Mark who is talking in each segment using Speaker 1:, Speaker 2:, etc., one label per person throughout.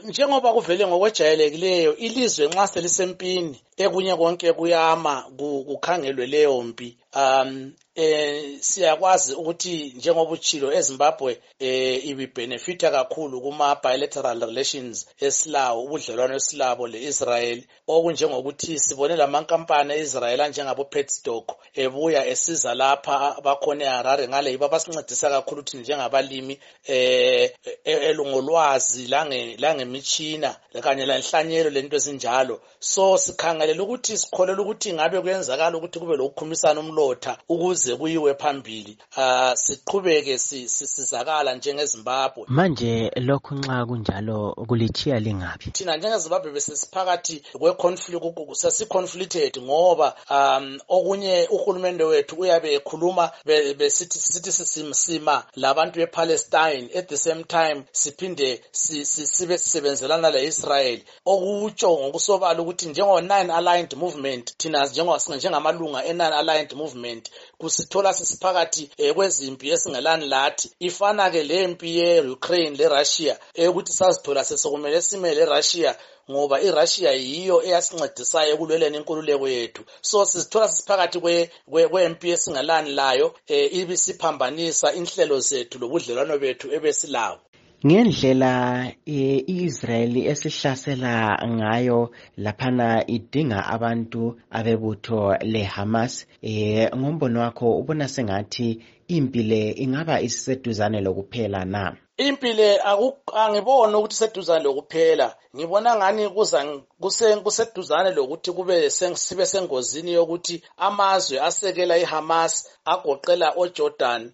Speaker 1: njengoba kuvele ngokwejayelekileyo ilizwe nxa selisempini ekunye konke kuyama kukhangelwe leyo mpi. Siyakwazi ukuthi njengoba uchilo eZimbabwe ibibenefita kakhulu kuma bilateral relations esilawo, ubudlelwano esilabo leIsrael, okunjengokuthi sibone lamankampani eIsrael anjengabo Petstock ebuya esiza lapha bakhona eHarare, ngale yibo abasincedisa kakhulu ukuthi njengabalimi elungolwazi langemitshina kanye lenhlanyelo lento ezinjalo. So sikhangelela ukuthi sikholela ukuthi ngabe kuyenzakala ukuthi kube lokukhumisana umlotha ukuze kuyiwe phambili, siqhubeke sizakala njengeZimbabwe.
Speaker 2: Manje lokhu nxa kunjalo kulithiya lingapi?
Speaker 1: Thina njengeZimbabwe besesiphakathi kweconflict, sesiconflicted ngoba okunye uhulumende wethu uyabe ekhuluma besithi sisimsima labantu bePalestine, at the same time siphinde sibe sisebenzelana leIsrael, okutsho ngokusobala ukuthi njengo non-aligned movement, thina njengamalunga e-non-aligned movement kusithola sesiphakathi kwezimpi esingelani lathi. Ifana ke lempi ye-Ukraine le-Russia ukuthi sazithola sesokumele sime le-Russia ngoba iRussia yiyo eyasincedisayo ekulweleni inkululeko yethu. So sizithola sesiphakathi kwempi esingelani layo, ibisiphambanisa inhlelo zethu lobudlelwano bethu ebesilawo.
Speaker 2: Ngendlela iIsrael esihlasela ngayo laphana idinga abantu abebutho leHamas, ngombono wakho ubona sengathi impile ingaba isiseduzane lokuphela na?
Speaker 1: Impile angiboni ukuthi seduzane lokuphela, ngibona ngani kuseduzane lokuthi sibe sengozini yokuthi amazwe asekela iHamas agoqela oJordan,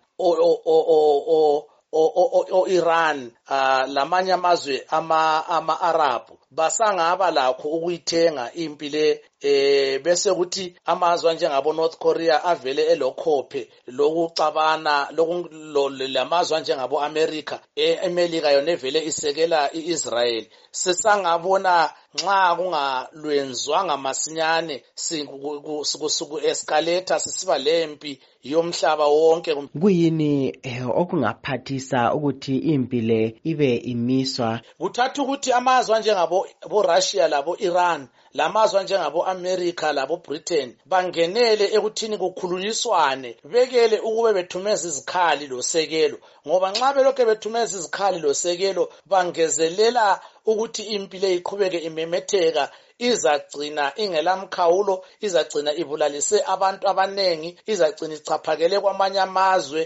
Speaker 1: Iran, lamanye amazwe ama-Arab basangaba lakho ukuyithenga impile, bese kuthi amazwe njengabo North Korea avele elokhophe lokuxabana lamazwe njengabo America yona evele isekela iIsrael. Sesangabona nxa kungalwenzwanga masinyane sikusuku escalator sisiba lempi yomhlaba wonke.
Speaker 2: Kuyini okungaphathisa ukuthi impile ibe imiswa?
Speaker 1: Kuthatha ukuthi amazwe njengabo Russia labo Iran, lamazwe njengabo America labo Britain bangenele ekuthini kukhulunyiswane, bekele ukube bethumeza izikhali losekelo, ngoba nxa belokho bethumeza izikhali losekelo bangezelela ukuthi impilo iqhubeke imemetheka, izagcina ingelamkhawulo, izagcina ibulalise abantu abanengi, izagcina ichaphakele kwamanye amazwe.